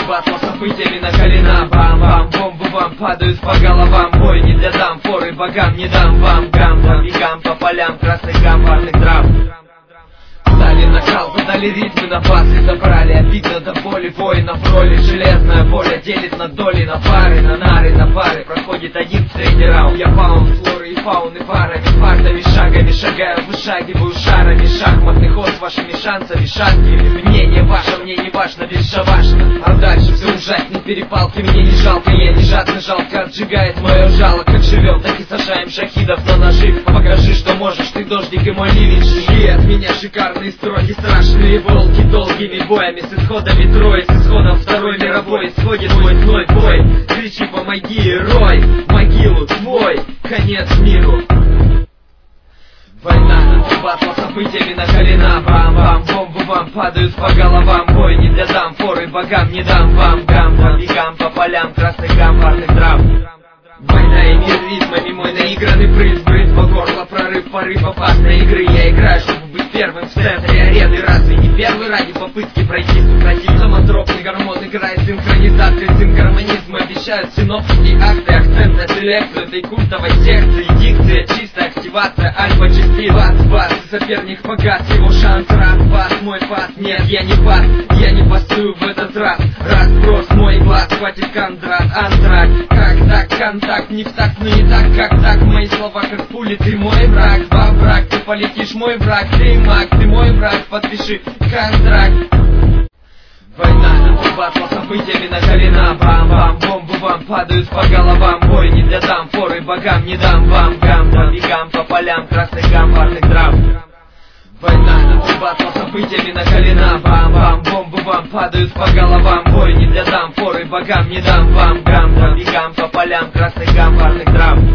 батла событиями накалена. Бам-бам, бомбы вам падают по головам. Бой не для дам, форы богам не дам вам. Гам по бегам по полям, красных гам, парных трав. Дали накал, задали ритмы на бас и забрали. Обидно до боли, воинов роли. Железная воля делит на доли, на пары, на нары, на пары. Проходит один средний раунд. Я фаун, флоры и фауны парами, фартами, шагами шагаю, вышагиваю шарами. Шахматный ход с вашими шансами, шаткими. Мнение ваше, мне не важно, бесшабашно. А дальше все ужаснее, перепалки мне не жалко. Я не жадно, жалко отжигает мое жало. Как живем, так и сажаем шахидов на ножи. Покажи, что можешь, ты дождик и мой ливень. Жги от меня шикарные строки, страшные волки, долгими боями, с исходами трое, с исходом Второй мировой. Исходит мой злой бой, кричи помоги, рой, могилу твой, конец миру. Война, батла событиями накалена. Бам-бам, бомбы вам падают по головам. Бой не для дам, форы богам не дам вам. Гам по бегам по полям, красных гам, парных трав. Война и мир ритмами, мой наигранный прыз, брызг по горло, прорыв, порыв опасной игры. Я играю, чтобы быть первым в центре арены. Разве не первый ради попытки пройти, сократить? Самотропный гормон играет синхронизация, сингармонизм обещают синоптики, акты, акцент на селекцию этой культовой секции. Дикция, чистая активация, альфа-частей. Бац, соперник погас, его шанс раз, пас, мой пас, нет, я не пас, я не пасую в этот раз. Разброс, мой глаз, хватит кондрат, антрак. Как так, контакт, не в такт, но не так, как так. Мои слова как пули, ты мой враг. Во враг, ты полетишь, мой враг. Ты маг, ты мой враг, подпиши контракт. Война, батла событиями накалена. Бам-бам, бомбы вам падают по головам. Бой не для дам, форы богам не дам вам. Гам по бегам по полям, красных гам, парных трав. Война, батла событиями накалена. Бам-бам, бомбы вам падают по головам. Бой не для дам, форы богам не дам вам. Гам по бегам по полям, красных гам, парных трав.